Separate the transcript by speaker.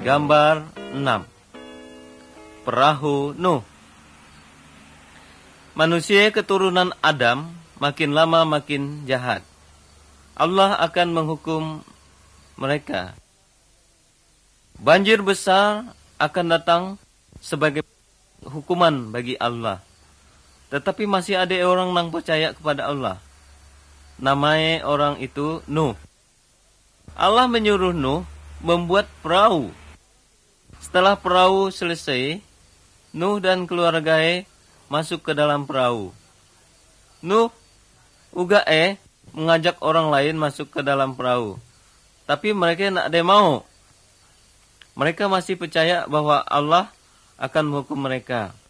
Speaker 1: Gambar 6. Perahu Nuh. Manusia keturunan Adam makin lama makin jahat. Allah akan menghukum mereka. Banjir besar akan datang sebagai hukuman bagi Allah. Tetapi masih ada orang yang percaya kepada Allah. Namanya orang itu Nuh. Allah menyuruh Nuh membuat perahu. Setelah perahu selesai, Nuh dan keluarganya masuk ke dalam perahu. Nuh juga mengajak orang lain masuk ke dalam perahu. Tapi mereka tidak ada mau. Mereka masih percaya bahwa Allah akan menghukum mereka.